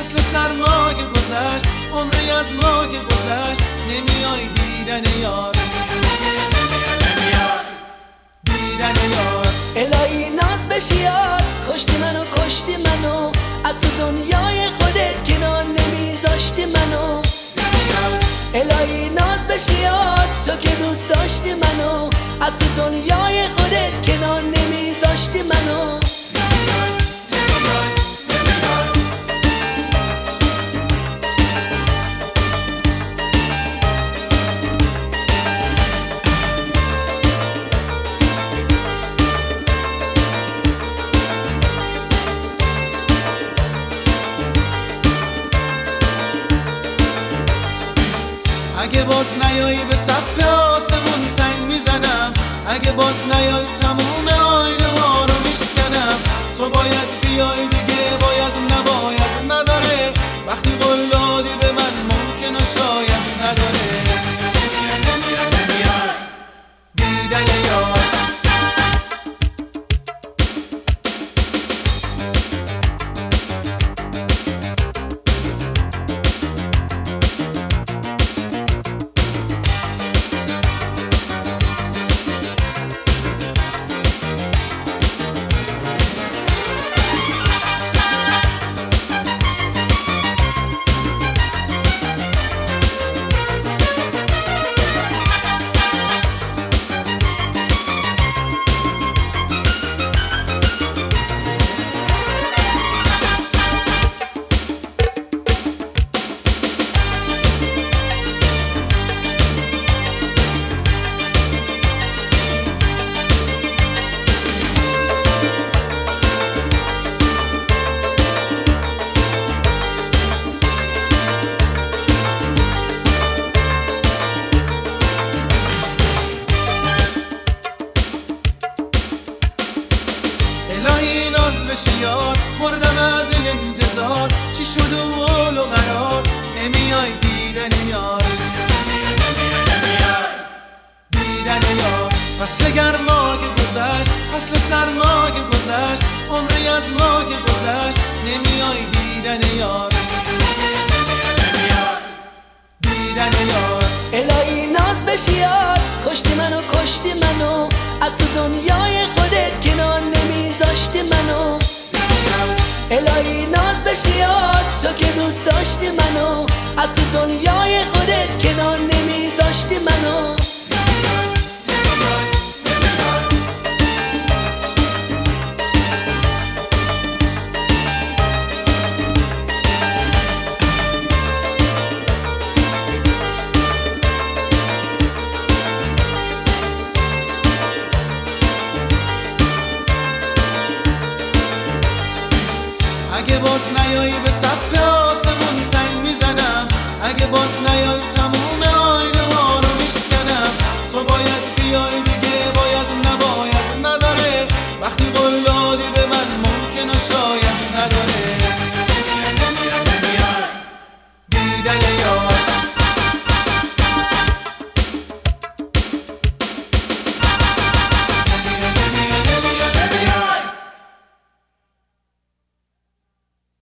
فصل سرما که گذشت، عمری از ما که گذشت، نمیای دیدن یار، دیدن یار. الهی ناز بشی یار، کشتی منو از تو دنیای خودت کنار نمیذاشتی منو. الهی ناز بشی یار، تو که دوست داشتی منو از تو دنیای خودت کنار نمیذاشتی منو. اگه باز نیایی به سقف آسمون سنگ میزنم، اگه باز نیایی تموم آینه ها رو میشکنم. تو باید بیای دیگه، باید نباید نداره، وقتی قول دادی به من ممکنه شاید نداره. دیدن یار، الهی ناز بشی یار، مردم از این انتظار. چی شد و قول و قرار، نمیای دیدن یار، دیدن یار. فصل گرما که گذشت، فصل سرما که گذشت، عمری از ما که گذشت، نمیای دیدن یار، دیدن یار. الهی ناز بشی یار، کشتی منو از تو دنیای خودت کنار نمیذاشتی منو. الهی ناز بشی یار، تو که دوست داشتی منو از تو دنیای خودت کنار نمیذاشتی منو. اگه باز نیایی به سقف آسمون سنگ میزنم، اگه باز نیایی تموم